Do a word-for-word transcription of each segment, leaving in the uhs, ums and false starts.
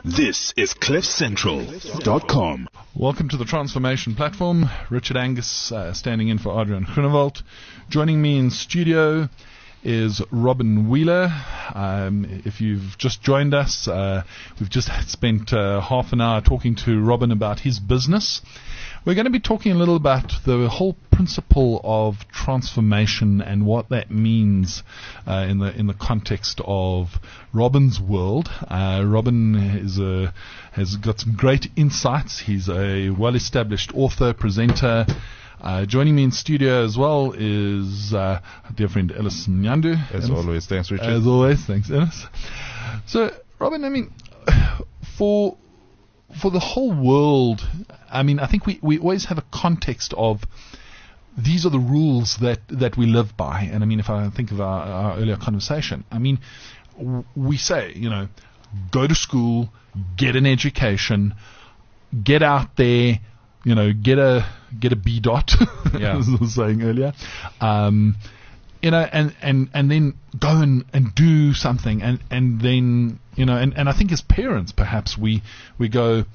This is cliff central dot com. Welcome to the Transformation Platform. Richard Angus uh, standing in for Adrian Groenewald. Joining me in studio is Robin Wheeler. Um, if you've just joined us, uh, we've just spent uh, half an hour talking to Robin about his business. We're going to be talking a little about the whole principle of transformation and what that means uh, in the in the context of Robin's world. Uh, Robin is a, has got some great insights. He's a well-established author, presenter. Uh, joining me in studio as well is uh, dear friend Ellis Nyandu. As Ellis. always, thanks, Richard. As always, thanks, Ellis. So, Robin, I mean, for for the whole world, I mean, I think we, we always have a context of these are the rules that, that we live by. And I mean, if I think of our, our earlier conversation, I mean, w- we say, you know, go to school, get an education, get out there, you know, get a get a B dot, yeah. as I was saying earlier, um, you know, and, and, and then go and, and do something, and, and then, you know, and, and I think as parents, perhaps we we go,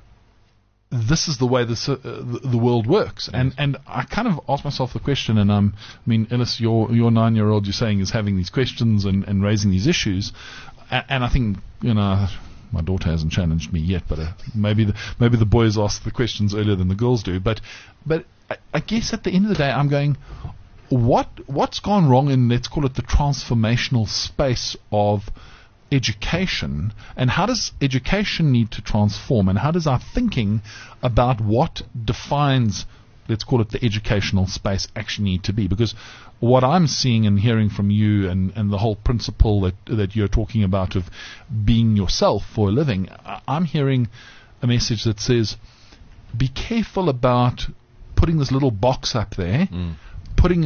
this is the way this, uh, the, the world works, yes. and and I kind of ask myself the question, and um, I mean, Ellis, your your nine year old, you're saying, is having these questions and, and raising these issues, and, and I think, you know, my daughter hasn't challenged me yet, but uh, maybe the, maybe the boys ask the questions earlier than the girls do. But but I, I guess at the end of the day, I'm going, what what's gone wrong in, let's call it, the transformational space of education, and how does education need to transform, and how does our thinking about what defines, let's call it, the educational space actually need to be? Because what I'm seeing and hearing from you, and, and the whole principle that that you're talking about of being yourself for a living, I'm hearing a message that says, be careful about putting this little box up there, mm. putting,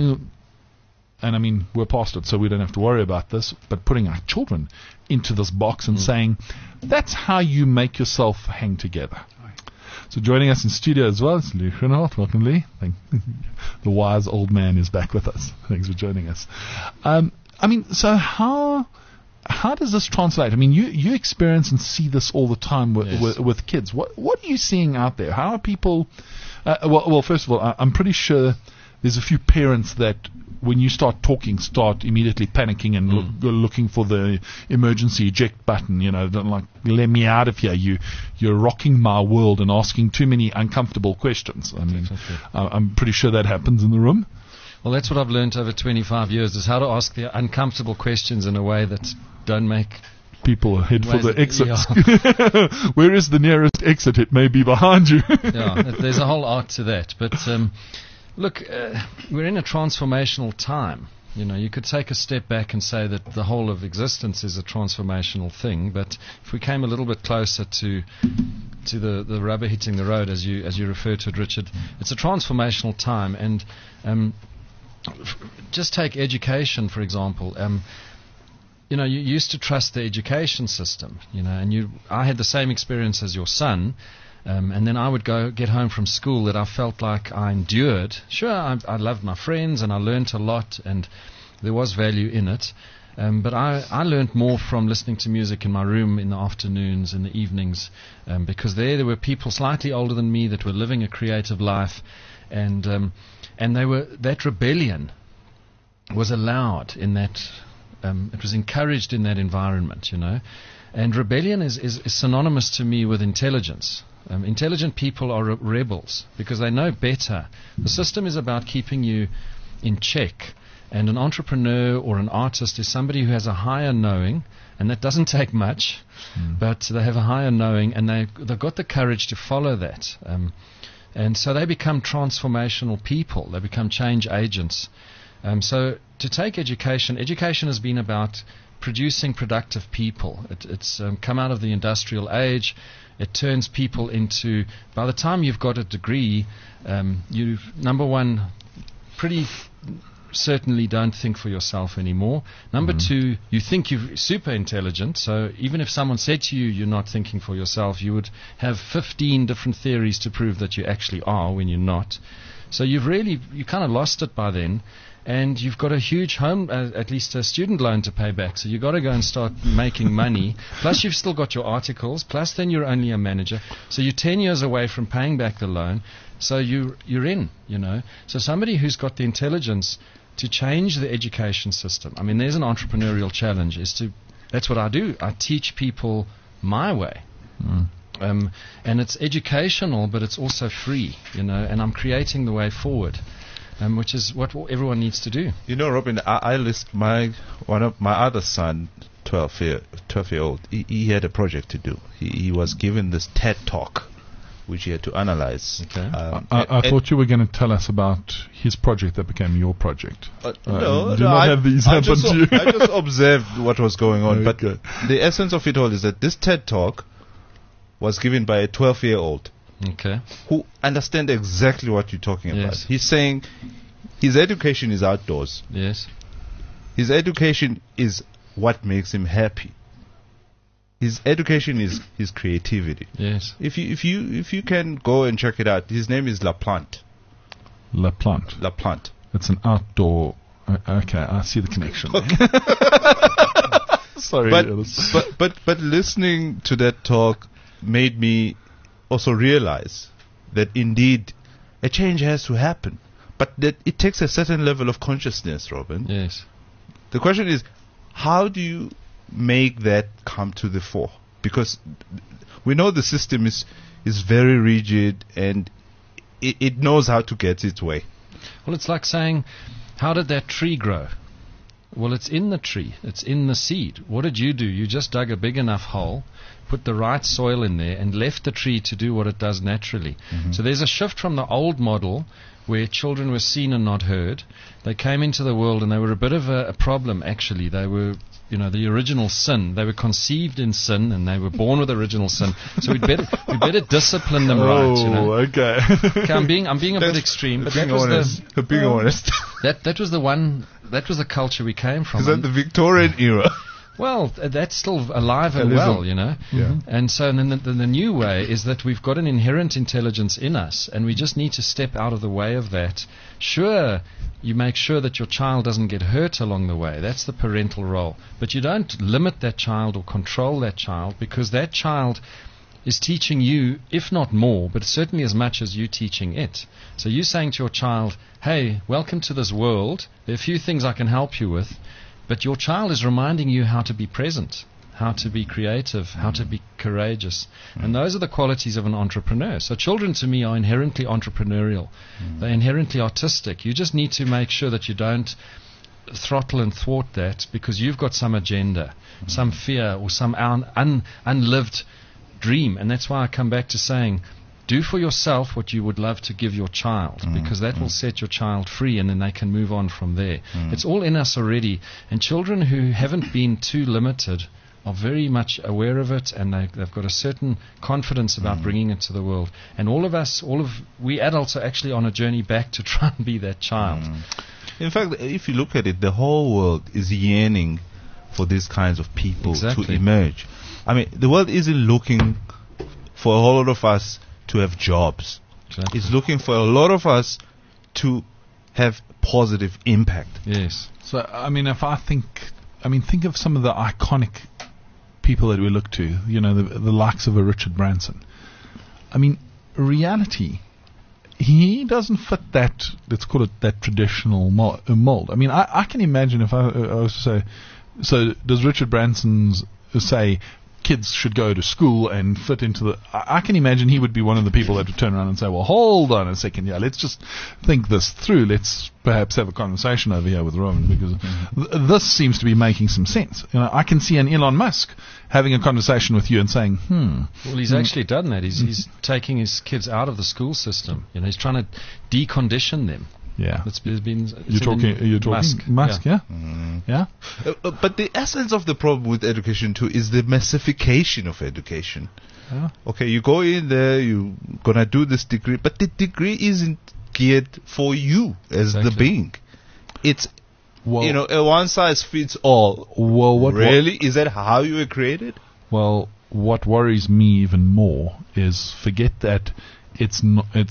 and I mean, we're past it, so we don't have to worry about this, but putting our children into this box and mm. saying, that's how you make yourself hang together. So joining us in studio as well is Lee Groenewald. Welcome, Lee. Thank the wise old man is back with us. Thanks for joining us. Um, I mean, so how how does this translate? I mean, you, you experience and see this all the time with, yes. with, with kids. What what are you seeing out there? How are people? Uh, well, well, first of all, I, I'm pretty sure there's a few parents that, when you start talking, start immediately panicking and mm. look, looking for the emergency eject button. You know, like, let me out of here. You, you're rocking my world and asking too many uncomfortable questions. I mean, exactly. uh, I'm pretty sure that happens in the room. Well, that's what I've learned over twenty-five years, is how to ask the uncomfortable questions in a way that don't make people head for the exits. Yeah. Where is the nearest exit? It may be behind you. Yeah, there's a whole art to that. But um, look, uh, we're in a transformational time. You know, you could take a step back and say that the whole of existence is a transformational thing. But if we came a little bit closer to to the, the rubber hitting the road, as you as you referred to it, Richard, it's a transformational time. And um, f- just take education, for example. Um, you know, you used to trust the education system. You know, and you, I had the same experience as your son. Um, and then I would go get home from school that I felt like I endured. Sure, I, I loved my friends and I learnt a lot and there was value in it. Um, but I, I learnt more from listening to music in my room in the afternoons and the evenings, um, because there there were people slightly older than me that were living a creative life, and um, and they were that rebellion was allowed in that. Um, it was encouraged in that environment, you know. And rebellion is, is, is synonymous to me with intelligence. Um, intelligent people are re- rebels because they know better. The system is about keeping you in check. And an entrepreneur or an artist is somebody who has a higher knowing, and that doesn't take much, mm. but they have a higher knowing, and they, they've got the courage to follow that. Um, and so they become transformational people. They become change agents. Um, so to take education, education has been about producing productive people. It, it's um, come out of the industrial age. It turns people into, by the time you've got a degree, um, you, number one, pretty certainly don't think for yourself anymore. Number mm-hmm. two, you think you're super intelligent, so even if someone said to you you're not thinking for yourself, you would have fifteen different theories to prove that you actually are when you're not. So you've really, you kind of lost it by then. And you've got a huge home, uh, at least a student loan to pay back. So you've got to go and start making money. Plus you've still got your articles. Plus then you're only a manager. So you're ten years away from paying back the loan. So you, you're in, you know. So somebody who's got the intelligence to change the education system. I mean, there's an entrepreneurial challenge. Is to, that's what I do. I teach people my way. Mm. Um, and it's educational, but it's also free, you know. And I'm creating the way forward. Um, which is what everyone needs to do. You know, Robin, I, I list my one of my other son, twelve year twelve year old. He, he had a project to do. He, he was given this TED talk, which he had to analyze. Okay. Um, I, I, I thought you were going to tell us about his project that became your project. Uh, uh, no, do no, not I, have these I happen just, to you. I just observed what was going on. Okay. But the essence of it all is that this TED talk was given by a twelve year old. Okay. Who understand exactly what you're talking yes. about. He's saying his education is outdoors. Yes. His education is what makes him happy. His education is his creativity. Yes. If you if you if you can go and check it out, his name is LaPlante. LaPlante. LaPlante. It's an outdoor. Uh, okay, I see the connection. Sorry. But, but but but listening to that talk made me also realize that indeed a change has to happen, but that it takes a certain level of consciousness, Robin. Yes. The question is, how do you make that come to the fore? Because we know the system is is very rigid and it, it knows how to get its way. Well, it's like saying, how did that tree grow? Well, it's in the tree. It's in the seed. What did you do? You just dug a big enough hole, put the right soil in there, and left the tree to do what it does naturally. Mm-hmm. So there's a shift from the old model where children were seen and not heard. They came into the world and they were a bit of a, a problem, actually. They were, you know, the original sin. They were conceived in sin and they were born with original sin. So we'd better, we'd better discipline them oh, right, you know. okay. okay. I'm being, I'm being a bit extreme, but that was honest. the, being um, honest. that, that was the one, that was the culture we came from. Is that the Victorian era? Well, th- that's still alive and that well, you know. Yeah. And so then the, the, the new way is that we've got an inherent intelligence in us, and we just need to step out of the way of that. Sure, you make sure that your child doesn't get hurt along the way. That's the parental role. But you don't limit that child or control that child, because that child is teaching you, if not more, but certainly as much as you teaching it. So you're saying to your child, hey, welcome to this world. There are a few things I can help you with. But your child is reminding you how to be present, how to be creative, how to be courageous. Mm. And those are the qualities of an entrepreneur. So children, to me, are inherently entrepreneurial. Mm. They're inherently artistic. You just need to make sure that you don't throttle and thwart that because you've got some agenda, mm. some fear, or some un- un- unlived dream. And that's why I come back to saying, do for yourself what you would love to give your child, mm, because that mm. will set your child free, and then they can move on from there. Mm. It's all in us already, and children who haven't been too limited are very much aware of it, and they, they've got a certain confidence about mm. bringing it to the world. And all of us, all of we adults are actually on a journey back to try and be that child. Mm. In fact, if you look at it, the whole world is yearning for these kinds of people exactly. to emerge. I mean, the world isn't looking for a whole lot of us to have jobs. Exactly. It's looking for a lot of us to have positive impact. Yes. So, I mean, if I think, I mean, think of some of the iconic people that we look to, you know, the, the likes of a Richard Branson. I mean, reality, he doesn't fit that, let's call it that traditional mo- mold. I mean, I, I can imagine if I, I was to say, so does Richard Branson's say, kids should go to school and fit into the... I, I can imagine he would be one of the people that would turn around and say, well, hold on a second, yeah, let's just think this through. Let's perhaps have a conversation over here with Rowan, because mm-hmm. th- this seems to be making some sense. You know, I can see an Elon Musk having a conversation with you and saying, hmm... Well, he's hmm. actually done that. He's, he's taking his kids out of the school system. You know, he's trying to decondition them. Yeah, it's been. It's you're talking. You're talking Musk. Musk, yeah. Yeah. Mm. yeah? Uh, uh, but the essence of the problem with education too is the massification of education. Yeah. Okay, you go in there, you're gonna do this degree, but the degree isn't geared for you as exactly. the being. It's well, you know, a one size fits all. Well, what really what, is that how you were created? Well, what worries me even more is forget that it's not. It's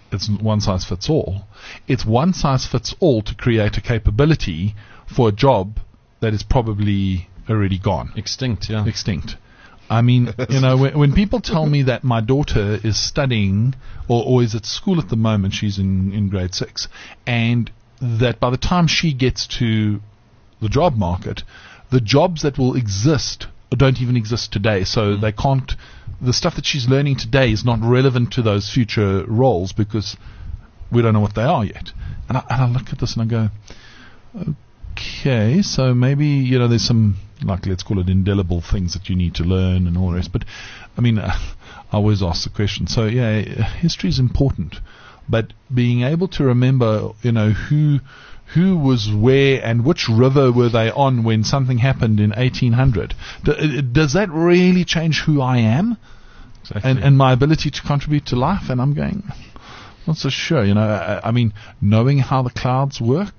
it's one size fits all. It's one size fits all to create a capability for a job that is probably already gone. Extinct, yeah. Extinct. I mean, you know, when, when people tell me that my daughter is studying or, or is at school at the moment, she's in, in grade six, and that by the time she gets to the job market, the jobs that will exist don't even exist today. So mm. they can't, the stuff that she's learning today is not relevant to those future roles because we don't know what they are yet. And I, and I look at this and I go, okay, so maybe, you know, there's some, like, let's call it indelible things that you need to learn and all the rest. But, I mean, uh, I always ask the question. So, yeah, history is important. But being able to remember, you know, who who was where and which river were they on when something happened in eighteen hundred, D- does that really change who I am? Exactly. And, and my ability to contribute to life? And I'm going, not so sure. You know, I, I mean, knowing how the clouds work,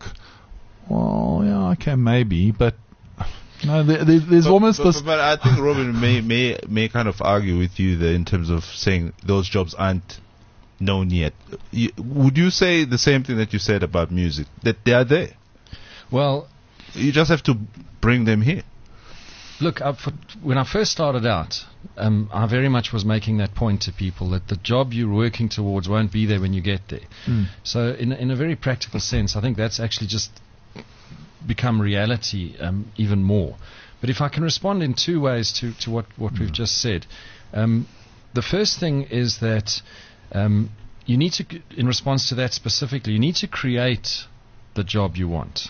well, yeah, okay, maybe, but no, there, there, there's but, almost but, this. But I think Robin may may may kind of argue with you there in terms of saying those jobs aren't known yet. You, would you say the same thing that you said about music, that they are there? Well, you just have to bring them here. Look, I, for, when I first started out, um, I very much was making that point to people that the job you're working towards won't be there when you get there. Mm. So, in in a very practical sense, I think that's actually just become reality um, even more. But if I can respond in two ways to, to what, what mm. we've just said. Um, the first thing is that um, you need to, in response to that specifically, you need to create the job you want.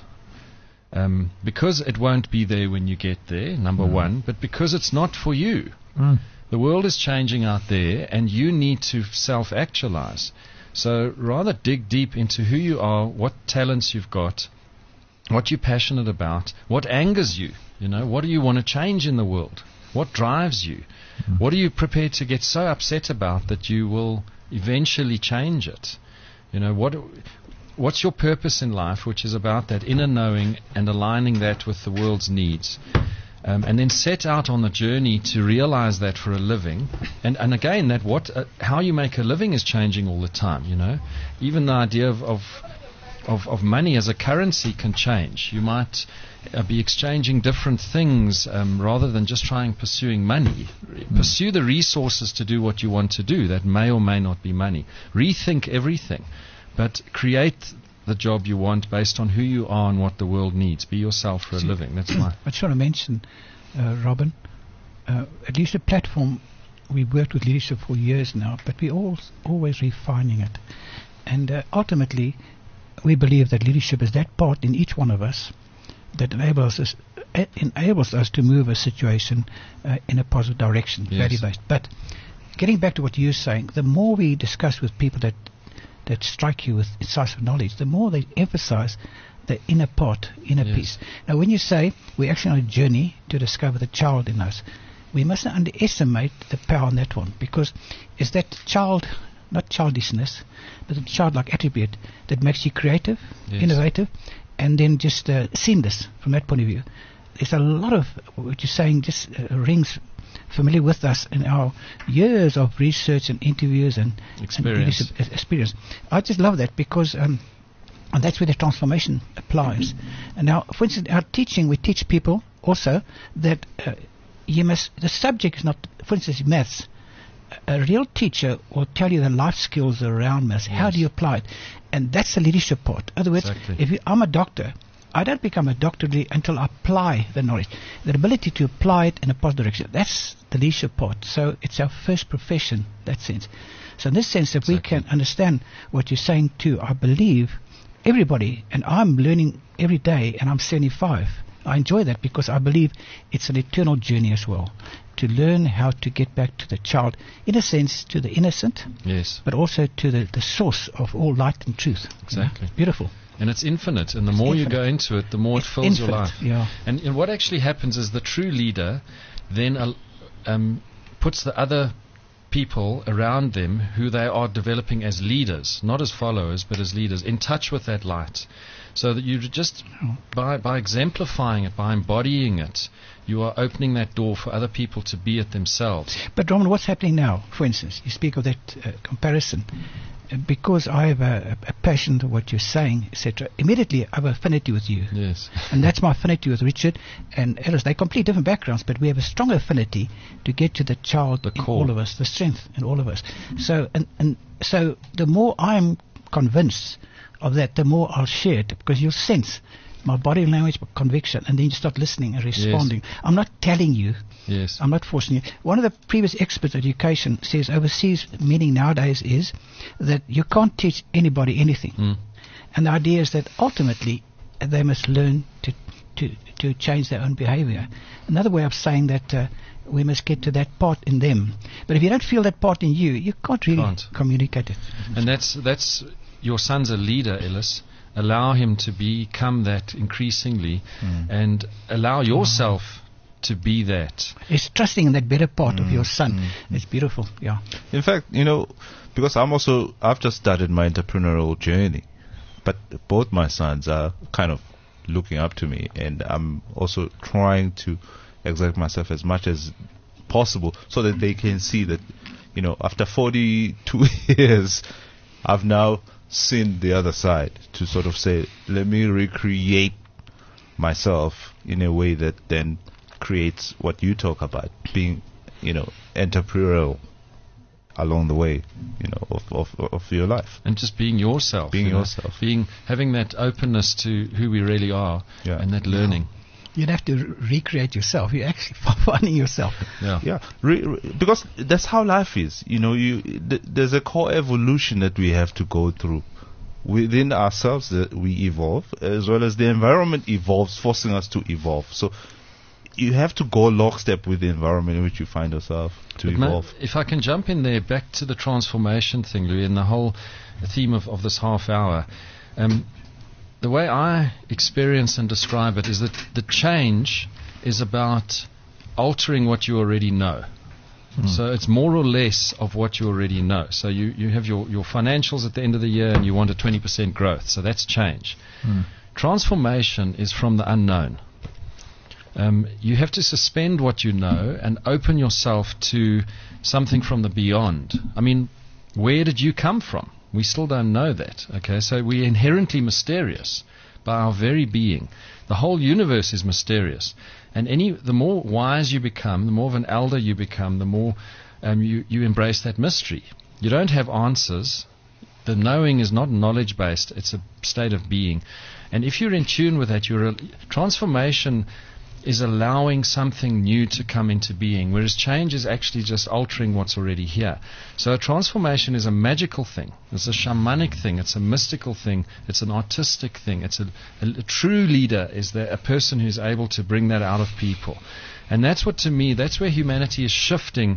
Um, because it won't be there when you get there, number mm. one, but because it's not for you. Mm. The world is changing out there, and you need to self-actualize. So rather dig deep into who you are, what talents you've got, what you're passionate about, what angers you. You know, what do you want to change in the world? What drives you? Mm. What are you prepared to get so upset about that you will eventually change it? You know, what... What's your purpose in life, which is about that inner knowing and aligning that with the world's needs? Um, and then set out on the journey to realize that for a living. And, and again, that what uh, how you make a living is changing all the time, you know. Even the idea of, of, of, of money as a currency can change. You might uh, be exchanging different things um, rather than just trying pursuing money. Mm. Pursue the resources to do what you want to do. That may or may not be money. Rethink everything. But create the job you want based on who you are and what the world needs. Be yourself for a living. That's my... I just want to mention, uh, Robin, uh, at least a platform, we've worked with leadership for years now, but we're all, always refining it. And uh, ultimately, we believe that leadership is that part in each one of us that enables us, uh, enables us to move a situation uh, in a positive direction, yes. value-based. But getting back to what you're saying, the more we discuss with people that that strike you with incisive knowledge, the more they emphasize the inner part, inner yes. peace. Now, when you say we're actually on a journey to discover the child in us, we mustn't underestimate the power on that one, because it's that child, not childishness, but the childlike attribute that makes you creative, yes. innovative, and then just uh, seamless from that point of view. There's a lot of what you're saying just uh, rings familiar with us in our years of research and interviews and experience. And experience. I just love that because um, and that's where the transformation applies. And now, for instance, our teaching, we teach people also that uh, you must, the subject is not, for instance, maths. A real teacher will tell you the life skills around maths. Yes. How do you apply it? And that's the leadership part. In other words, exactly. if you, I'm a doctor, I don't become a doctor until I apply the knowledge. The ability to apply it in a positive direction. That's the leadership part. So it's our first profession, that sense. So in this sense, if exactly. we can understand what you're saying too, I believe everybody, and I'm learning every day, and I'm seventy-five. I enjoy that because I believe it's an eternal journey as well. To learn how to get back to the child, in a sense, to the innocent, yes, but also to the, the source of all light and truth. Exactly. You know? Beautiful. And it's infinite, and the it's more infinite. you go into it, the more it's it fills infinite, your life. Yeah. And, and what actually happens is the true leader then uh, um, puts the other people around them who they are developing as leaders, not as followers, but as leaders, in touch with that light. So that you just, by, by exemplifying it, by embodying it, you are opening that door for other people to be it themselves. But Roman, what's happening now? For instance, you speak of that uh, comparison. because I have a, a passion for what you're saying, et cetera, immediately I have affinity with you. Yes. And that's my affinity with Richard and Ellis. They're complete different backgrounds, but we have a strong affinity to get to the child The in core. all of us, the strength in all of us. So, and, and so the more I'm convinced of that, the more I'll share it, because you'll sense my body language, my conviction, and then you start listening and responding. I'm not telling you. Yes. I'm not forcing you. One of the previous experts in education says overseas meaning nowadays is that you can't teach anybody anything. Mm. And the idea is that ultimately uh, they must learn to, to, to change their own behavior. Another way of saying that uh, we must get to that part in them. But if you don't feel that part in you, you can't really Can't. communicate it. And that's that's your son's a leader, Ellis. Allow him to become that increasingly, and allow yourself to be that. It's trusting in that better part Mm, of your son. mm, It's beautiful, yeah. In fact, you know, because I'm also, I've just started my entrepreneurial journey, but both my sons are kind of looking up to me, and I'm also trying to exert myself as much as possible so that they can see that, you know, after forty-two years, I've now seen the other side, to sort of say, let me recreate myself in a way that then creates what you talk about, being, you know, entrepreneurial along the way, you know, of, of, of your life. And just being yourself. Being you know, yourself. Being, having that openness to who we really are, Yeah. and that learning. You'd have to re- recreate yourself. You're actually finding yourself. Yeah. Yeah, re- re- because that's how life is. You know, you th- there's a core evolution that we have to go through within ourselves, that we evolve, as well as the environment evolves, forcing us to evolve. So you have to go lockstep with the environment in which you find yourself to But ma- evolve. if I can jump in there, back to the transformation thing, Louis, and the whole theme of, of this half hour. Um, the way I experience and describe it is that the change is about altering what you already know. So it's more or less of what you already know. So you, you have your, your financials at the end of the year and you want a twenty percent growth. So that's change. Mm. Transformation is from the unknown. Um, you have to suspend what you know and open yourself to something from the beyond. I mean, where did you come from? We still don't know that. Okay, so we're inherently mysterious by our very being. The whole universe is mysterious. And any the more wise you become, the more of an elder you become, the more um, you, you embrace that mystery. You don't have answers. The knowing is not knowledge-based. It's a state of being. And if you're in tune with that, your transformation is allowing something new to come into being, whereas change is actually just altering what's already here. So a transformation is a magical thing. It's a shamanic thing. It's a mystical thing. It's an artistic thing. It's a, a, a true leader is the, a person who's able to bring that out of people. And that's what, to me, that's where humanity is shifting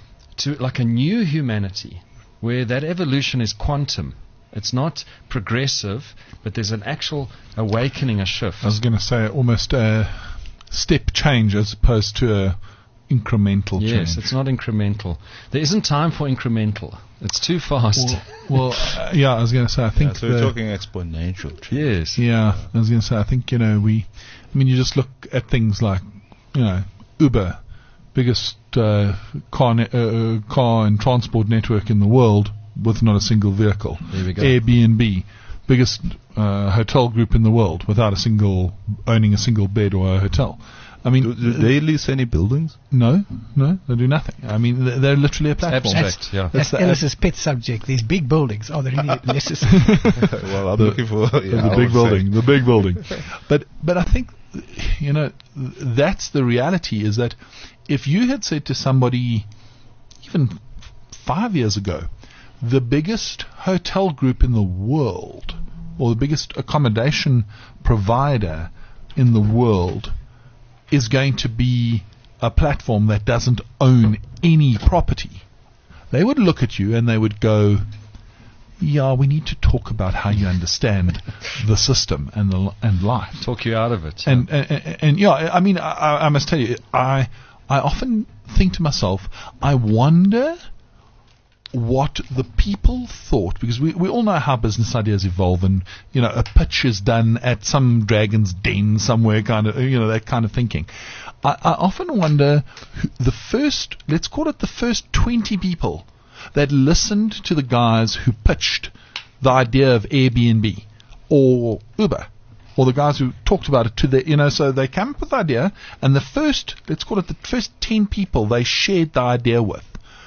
to like a new humanity, where that evolution is quantum. It's not progressive, but there's an actual awakening, a shift. I was going to say almost a step change as opposed to a incremental Yes, change. it's not incremental. There isn't time for incremental. It's too fast. Well, well uh, yeah, I was going to say, I Yeah, think so we're the- talking exponential change. Yes. Yeah, I was going to say, I think, you know, we, I mean, you just look at things like, you know, Uber, biggest uh, car, ne- uh, car and transport network in the world with not a single vehicle. There we go. Airbnb, biggest uh, hotel group in the world without a single, owning a single bed or a hotel. I mean, Do, do they lease any buildings? no, no, they do nothing. I mean, they're, they're literally a platform. abstract, yeah. That's the Ellis's pet subject. These big buildings are they really necessary? Well, I'm The- looking for yeah, the I big would building, say. the big building. But but I think, you know, that's the reality, is that if you had said to somebody even five years ago, the biggest hotel group in the world, or the biggest accommodation provider in the world, is going to be a platform that doesn't own any property, they would look at you and they would go, yeah, we need to talk about how you understand the system and the and life. Talk you out of it. And, and, and, and yeah, I mean, I, I must tell you, I I often think to myself, I wonder what the people thought, because we, we all know how business ideas evolve, and, you know, a pitch is done at some dragon's den somewhere, kind of, you know, that kind of thinking. I, I often wonder who the first, let's call it the first twenty people that listened to the guys who pitched the idea of Airbnb or Uber, or the guys who talked about it to the, you know, so they came up with the idea, and the first, let's call it the first ten people they shared the idea with,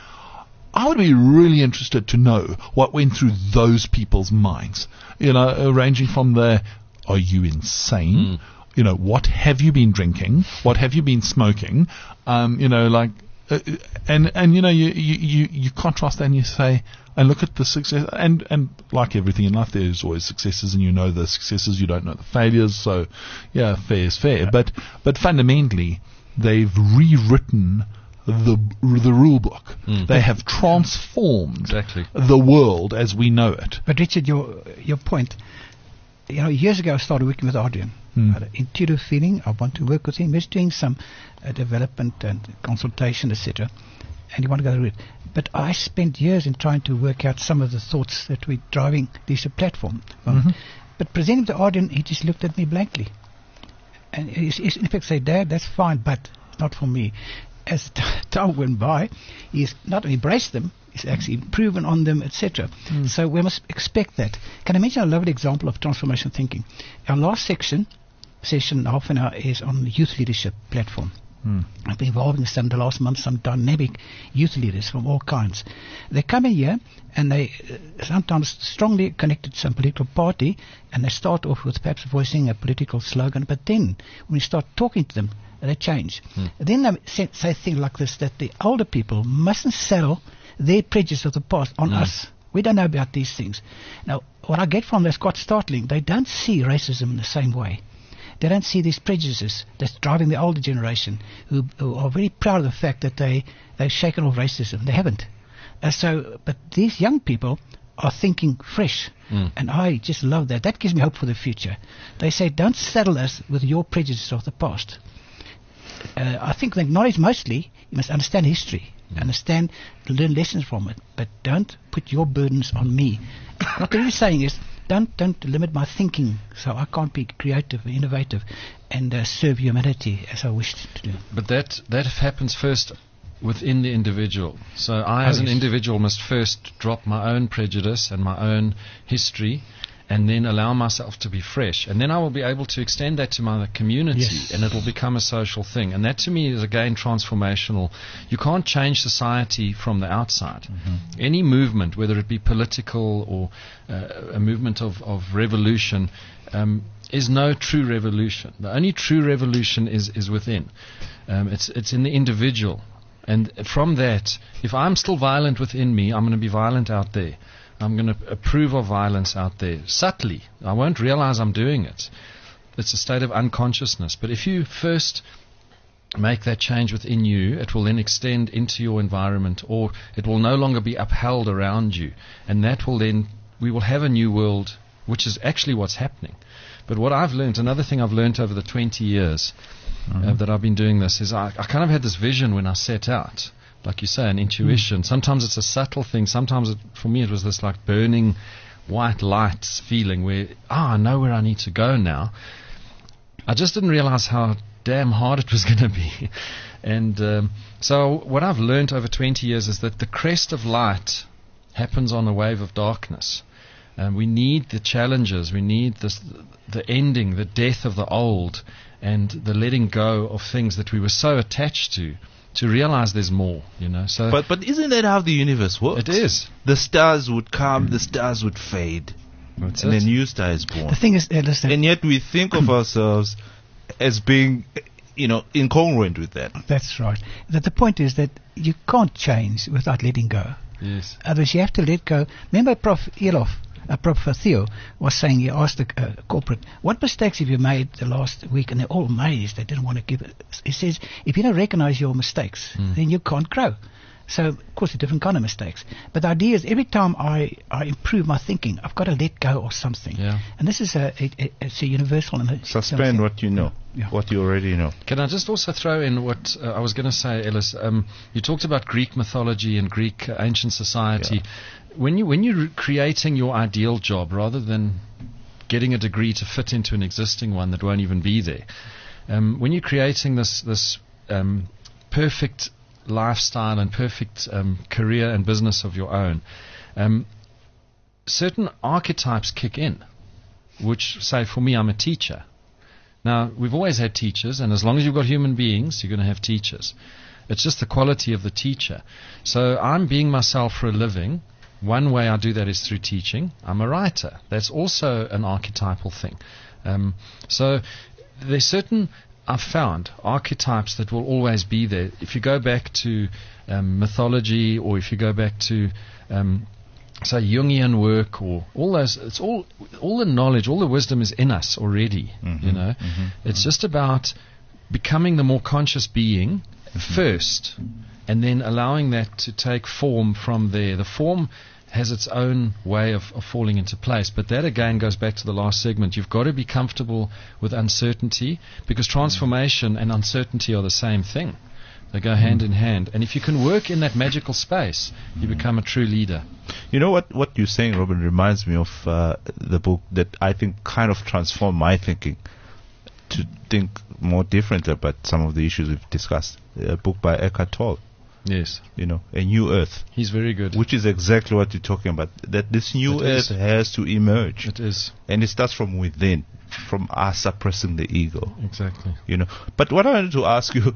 I would be really interested to know what went through those people's minds, you know, ranging from the, are you insane? Mm. You know, what have you been drinking? What have you been smoking? Um, you know, like, uh, and, and, you know, you, you, you, you contrast that and you say, and look at the success, and, and like everything in life, there's always successes, and you know the successes, you don't know the failures, so, yeah, fair is fair. But, but fundamentally, they've rewritten the the rule book. Mm. They have transformed exactly. the world as we know it. But Richard, your your point, you know, years ago I started working with Adrian. Mm. I had an intuitive feeling I want to work with him. He was doing some uh, development and consultation, et cetera. And you want to go through it. But I spent years in trying to work out some of the thoughts that were driving this platform. Mm-hmm. But presenting to Adrian, he just looked at me blankly. And he, he in fact said, Dad, that's fine, but not for me. As t- time went by, he's not only embraced them, he's actually proven on them, et cetera. Mm. So we must expect that. Can I mention a lovely example of transformation thinking? Our last section, session, half an hour, is on the youth leadership platform. Mm. I've been involved in some the last month, some dynamic youth leaders from all kinds. They come in here and they uh, sometimes strongly connected to some political party, and they start off with perhaps voicing a political slogan, but then when you start talking to them, they change. Hmm. Then they say, say things like this, that the older people mustn't sell their prejudice of the past on mm. us. We don't know about these things. Now, what I get from them is quite startling. They don't see racism in the same way. They don't see these prejudices that's driving the older generation, who, who are very proud of the fact that they, they've shaken off racism. They haven't. Uh, so, but these young people are thinking fresh. Mm. And I just love that. That gives me hope for the future. They say, don't saddle us with your prejudices of the past. Uh, I think they acknowledge mostly you must understand history, mm. understand, learn lessons from it, but don't put your burdens on me. What they're really saying is, don't don't limit my thinking, so I can't be creative, innovative, and uh, serve humanity as I wish to do. But that that happens first within the individual. So I, oh, as yes. an individual, must first drop my own prejudice and my own history, and then allow myself to be fresh. And then I will be able to extend that to my community, yes. and it will become a social thing. And that to me is, again, transformational. You can't change society from the outside. Mm-hmm. Any movement, whether it be political or uh, a movement of, of revolution, um, is no true revolution. The only true revolution is, is within. Um, it's, it's in the individual. And from that, if I'm still violent within me, I'm going to be violent out there. I'm going to approve of violence out there, subtly. I won't realize I'm doing it. It's a state of unconsciousness. But if you first make that change within you, it will then extend into your environment, or it will no longer be upheld around you. And that will then, we will have a new world, which is actually what's happening. But what I've learned, another thing I've learned over the twenty years mm-hmm. uh, that I've been doing this, is I, I kind of had this vision when I set out. Like you say, an intuition. Mm. Sometimes it's a subtle thing. Sometimes, it, for me, it was this like burning white lights feeling where, ah, oh, I know where I need to go now. I just didn't realize how damn hard it was going to be. And um, so what I've learned over twenty years is that the crest of light happens on a wave of darkness. And we need the challenges. We need this, the ending, the death of the old, and the letting go of things that we were so attached to. To realize there's more, you know. So, but but isn't that how the universe works? It is. The stars would come, the stars would fade, That's and it. a new star is born. The thing is, uh, listen. And yet we think of ourselves as being, you know, incongruent with that. That's right. That the point is that you can't change without letting go. Yes. Otherwise, you have to let go. Remember, Professor Elof, uh, Professor Theo was saying, he asked the uh, corporate, what mistakes have you made the last week? And they're all amazed. They didn't want to give it. He says, if you don't recognize your mistakes, mm. then you can't grow. So, of course, a different kind of mistakes. But the idea is every time I, I improve my thinking, I've got to let go of something. Yeah. And this is a, a, a, it's a universal. And a Suspend what you know, yeah. what you already know. Can I just also throw in what uh, I was going to say, Ellis? Um, you talked about Greek mythology and Greek uh, ancient society. Yeah. When you when you're creating your ideal job, rather than getting a degree to fit into an existing one that won't even be there, um, when you're creating this this um, perfect lifestyle and perfect um, career and business of your own, um, certain archetypes kick in, which say, for me, I'm a teacher. Now, we've always had teachers, and as long as you've got human beings, you're going to have teachers. It's just the quality of the teacher. So I'm being myself for a living. One way I do that is through teaching. I'm a writer. That's also an archetypal thing. Um, so there's certain, I've found, archetypes that will always be there. If you go back to um, mythology, or if you go back to, um, say, Jungian work, or all those, it's all, all the knowledge, all the wisdom is in us already. Mm-hmm, you know, mm-hmm, it's mm-hmm. just about becoming the more conscious being first, and then allowing that to take form from there. The form has its own way of, of falling into place, but that again goes back to the last segment. You've got to be comfortable with uncertainty, because transformation and uncertainty are the same thing. They go hand in hand, and if you can work in that magical space, you become a true leader. You know what, what you're saying, Robin, reminds me of uh, the book that I think kind of transformed my thinking to think more differently about some of the issues we've discussed. A book by Eckhart Tolle. Yes. You know, A New Earth. He's very good. Which is exactly what you're talking about. That this new It earth is. has to emerge. It is. And it starts from within, from us suppressing the ego. Exactly. You know. But what I wanted to ask you,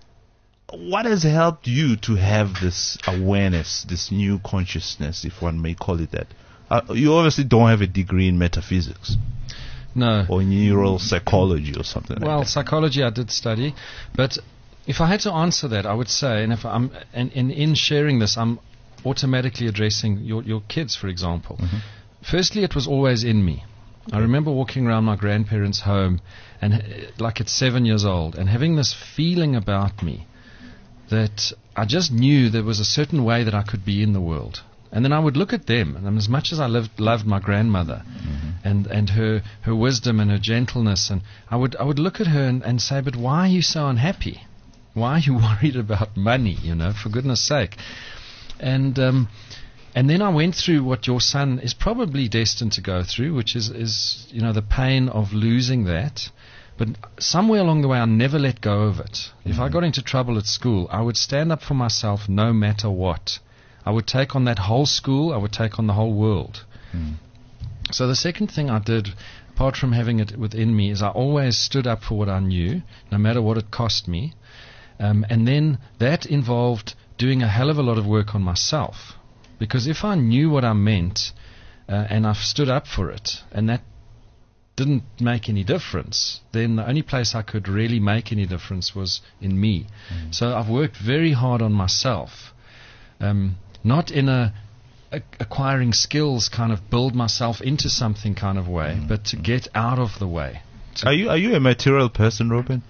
what has helped you to have this awareness, this new consciousness, if one may call it that? Uh, you obviously don't have a degree in metaphysics. No. Or neural psychology or something Well, like that. psychology I did study, but if I had to answer that, I would say, and if I'm, and, and in sharing this, I'm automatically addressing your, your kids, for example. Mm-hmm. Firstly, it was always in me. I remember walking around my grandparents' home, and uh, like at seven years old, and having this feeling about me that I just knew there was a certain way that I could be in the world. And then I would look at them, and as much as I loved, loved my grandmother, Mm-hmm. and, and her, her wisdom and her gentleness, and I would I would look at her and, and say, but why are you so unhappy? Why are you worried about money, you know, for goodness sake? And um, and then I went through what your son is probably destined to go through, which is, is you know, the pain of losing that. But somewhere along the way, I never let go of it. Mm-hmm. If I got into trouble at school, I would stand up for myself no matter what. I would take on that whole school. I would take on the whole world. Mm. So the second thing I did, apart from having it within me, is I always stood up for what I knew, no matter what it cost me. Um, and then that involved doing a hell of a lot of work on myself. Because if I knew what I meant, uh, and I stood up for it, and that didn't make any difference, then the only place I could really make any difference was in me. Mm. So I've worked very hard on myself. Um, not in a, a acquiring skills kind of build myself into something kind of way, mm. but to get out of the way. Are you are you a material person, Robin?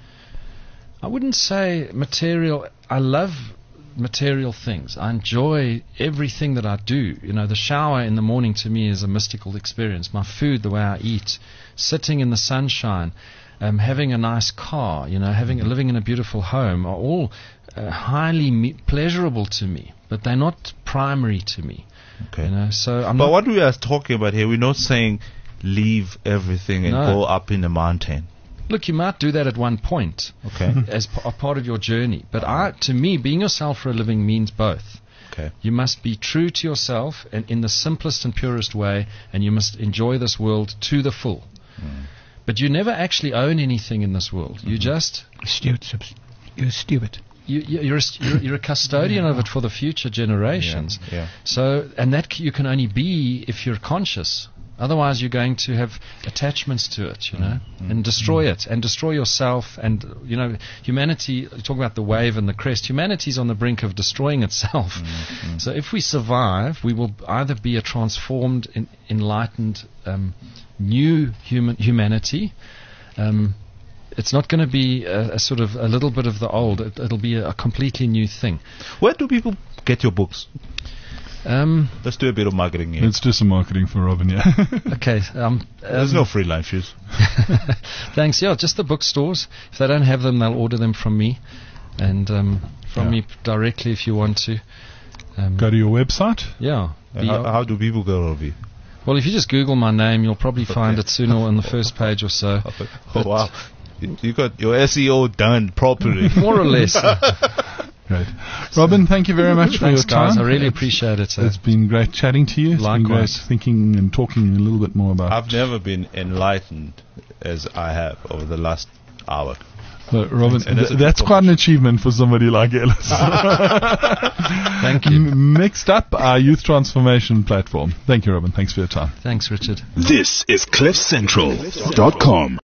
I wouldn't say material. I love material things. I enjoy everything that I do. You know, the shower in the morning to me is a mystical experience. My food, the way I eat, sitting in the sunshine, um, having a nice car, you know, having living in a beautiful home are all uh, highly me- pleasurable to me, but they're not primary to me. Okay. You know, so I'm but not what we are talking about here, we're not saying leave everything and No. go up in a mountain. Look, you might do that at one point Okay. as p- a part of your journey. But I, to me, being yourself for a living means both. Okay. You must be true to yourself and in the simplest and purest way, and you must enjoy this world to the full. Mm. But you never actually own anything in this world. You just Steward, you're a steward. you, you, you're, a, st- you're, you're a custodian of it for the future generations. Yeah. So, and that c- you can only be if you're conscious. Otherwise, you're going to have attachments to it, you know, Mm. and destroy it, and destroy yourself. And, you know, humanity, you talk about the wave and the crest, humanity's on the brink of destroying itself. Mm. So if we survive, we will either be a transformed, en- enlightened, um, new human humanity. Um, it's not going to be a, a sort of a little bit of the old. It, it'll be a, a completely new thing. Where do people get your books? Um, Let's do a bit of marketing here. Let's do some marketing for Robin, yeah. okay. Um, There's um, no free lunches. Thanks. Yeah, just the bookstores. If they don't have them, they'll order them from me, and um, from Yeah. me directly if you want to. Um, Go to your website. yeah. Uh, The- how, how do people go, Robbie? well, if you just Google my name, you'll probably find Okay. it sooner on the first page or so. Oh, But- wow. You, you got your S E O done properly. More or less. Great. Robin, thank you very much for Thanks, your time. guys. I really appreciate it. Uh, It's been great chatting to you. It's been great Likewise. thinking and talking a little bit more about I've never been enlightened as I have over the last hour. But Robin, And that's th- a that's good quite an achievement for somebody like Ellis. Thank you. M- Next up, our youth transformation platform. Thank you, Robin. Thanks for your time. Thanks, Richard. This is cliff central dot com.